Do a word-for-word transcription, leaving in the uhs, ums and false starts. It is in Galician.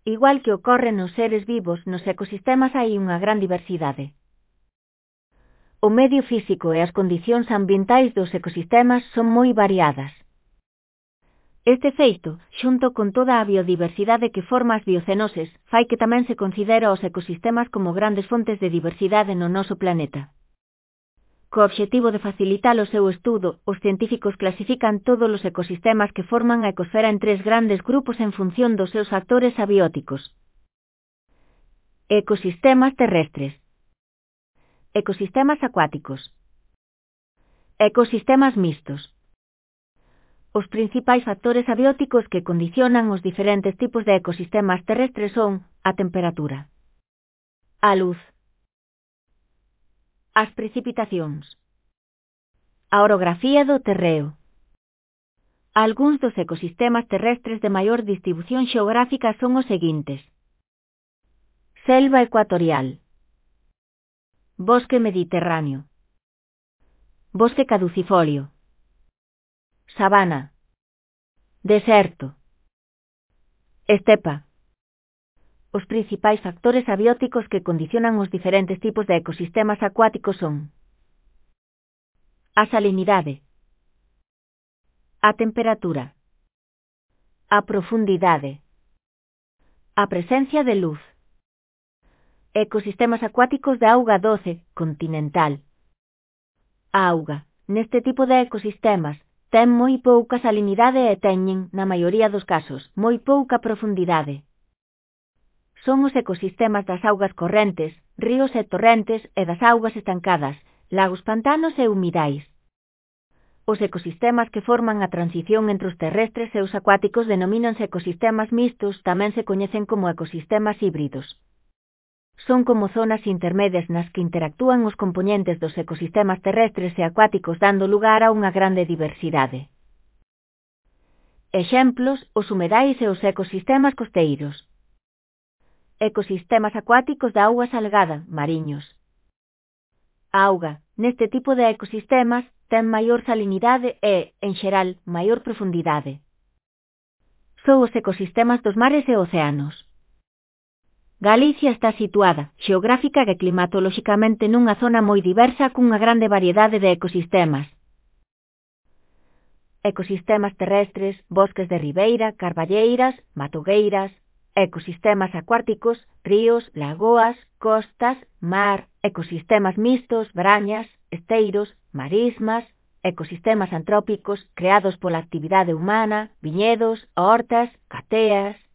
Igual que ocorre nos seres vivos, nos ecosistemas hai unha gran diversidade. O medio físico e as condicións ambientais dos ecosistemas son moi variadas. Este feito, xunto con toda a biodiversidade que forma as biocenoses, fai que tamén se considera os ecosistemas como grandes fontes de diversidade no noso planeta. Co obxectivo de facilitar o seu estudo, os científicos clasifican todos os ecosistemas que forman a ecosfera en tres grandes grupos en función dos seus factores abióticos. Ecosistemas terrestres, ecosistemas acuáticos, ecosistemas mixtos. Os principais factores abióticos que condicionan os diferentes tipos de ecosistemas terrestres son a temperatura, a luz, as precipitacións, a orografía do terreo. Algúns dos ecosistemas terrestres de maior distribución xeográfica son os seguintes: selva ecuatorial, bosque mediterráneo, bosque caducifolio, sabana, deserto, estepa. Os principais factores abióticos que condicionan os diferentes tipos de ecosistemas acuáticos son a salinidade, a temperatura, a profundidade, a presencia de luz. Ecosistemas acuáticos de auga doce, continental. A auga, neste tipo de ecosistemas, ten moi pouca salinidade e teñen, na maioría dos casos, moi pouca profundidade. Son os ecosistemas das augas correntes, ríos e torrentes e das augas estancadas, lagos, pantanos e humidais. Os ecosistemas que forman a transición entre os terrestres e os acuáticos denomínanse ecosistemas mixtos, tamén se coñecen como ecosistemas híbridos. Son como zonas intermedias nas que interactúan os compoñentes dos ecosistemas terrestres e acuáticos dando lugar a unha grande diversidade. Exemplos, os humedais e os ecosistemas costeiros. Ecosistemas acuáticos de auga salgada, mariños. A auga, neste tipo de ecosistemas, ten maior salinidade e, en xeral, maior profundidade. Son os ecosistemas dos mares e océanos. Galicia está situada, xeográfica e climatolóxicamente nunha zona moi diversa cunha grande variedade de ecosistemas. Ecosistemas terrestres, bosques de ribeira, carballeiras, matogueiras, ecosistemas acuáticos, ríos, lagoas, costas, mar, ecosistemas mixtos, brañas, esteiros, marismas, ecosistemas antrópicos creados pola actividade humana, viñedos, hortas, cateas.